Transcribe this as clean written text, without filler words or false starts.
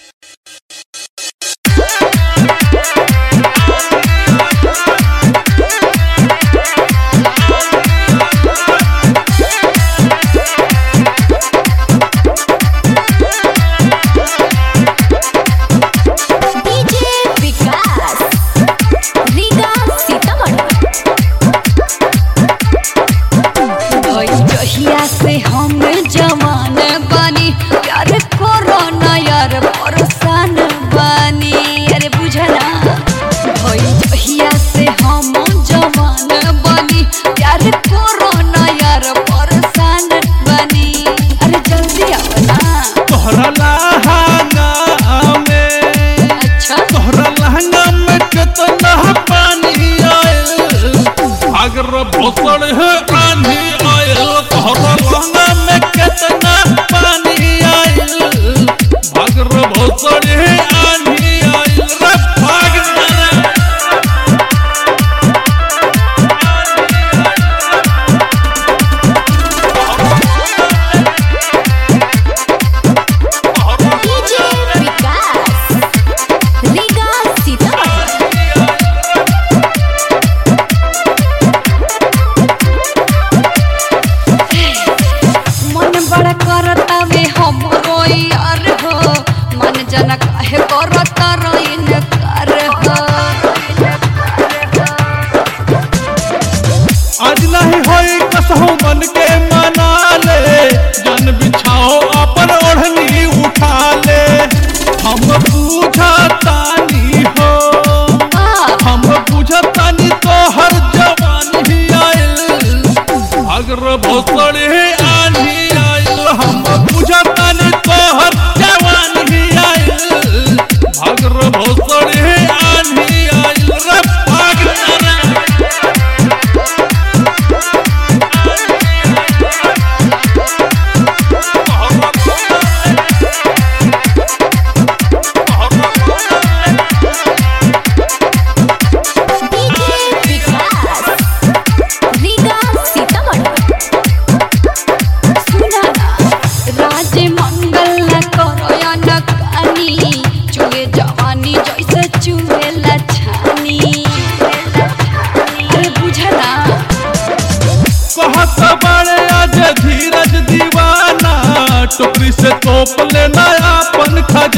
भोसड़ है आंधी आयल तोहरा लहंगा में कितना पानी आयल भागर भोसड़ है आंधी आयल रे भाग आज नहीं होई कसहु मन के मना ले जन बिछाओ अपन ओढ़नी उठा ले हम बुझतानी हो हम बुझतानी तो हर जवान ही आयल भागर भोसड़ है आंधी आयल हम बुझतानी तो हर जवान ही आयल भागर भोसड़ है आंधी आयल रे भाग धीरज दीवाना टोकरी से तोप लेना अपन खजाना।